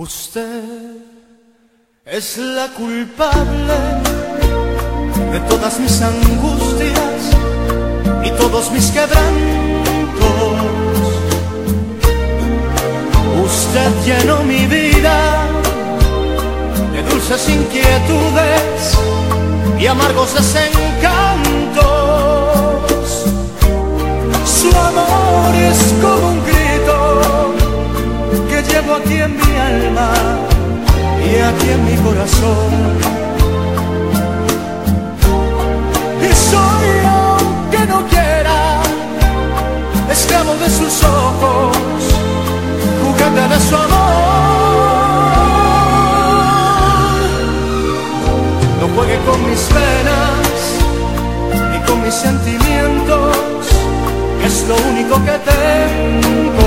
Usted es la culpable de todas mis angustias y todos mis quebrantos. Usted llenó mi vida de dulces inquietudes y amargos desencantos. Su amor es como un grito que llevo aquí en mi alma y aquí en mi corazón. Y soy, aunque no quiera, esclavo de sus ojos, juguete de su amor. No juegue con mis penas ni con mis sentimientos, que es lo único que tengo.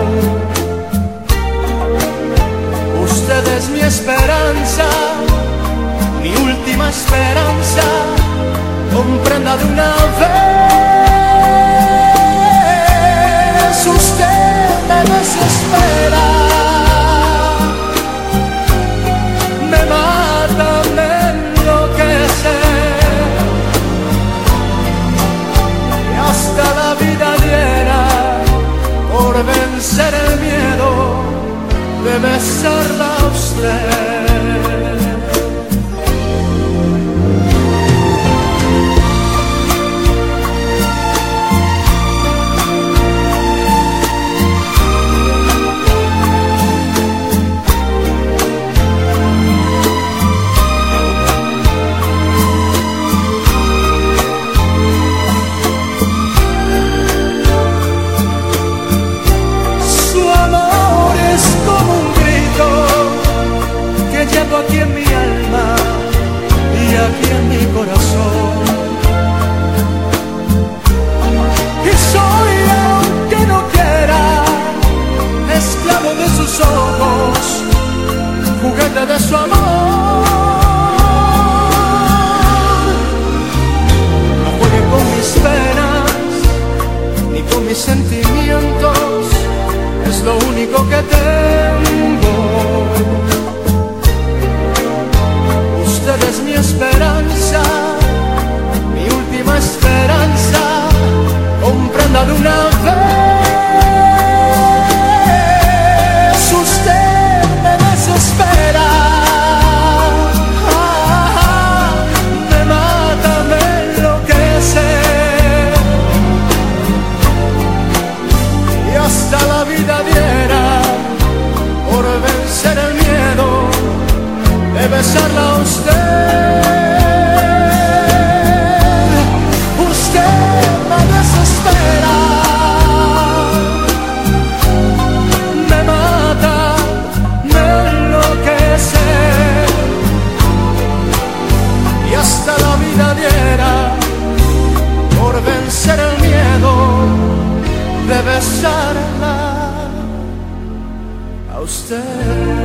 Usted es mi esperanza, mi última esperanza, comprenda de una vez. Usted me desespera, me mata, me enloquece, y hasta la vida diera por vencer el miedo de besarla a usted. Aquí en mi alma y aquí en mi corazón. Y soy, aunque no quiera, esclavo de sus ojos, juguete de su amor. No juegue con mis penas ni con mis sentimientos, es lo único que tengo. Usted es mi esperanza, mi última esperanza, comprenda de una vez. Usted me desespera, me mata, me enloquece, y hasta la vida diera por vencer el miedo de besarla a usted. Usted me desespera, me mata, me enloquece, y hasta la vida diera por vencer el miedo de besarla a usted.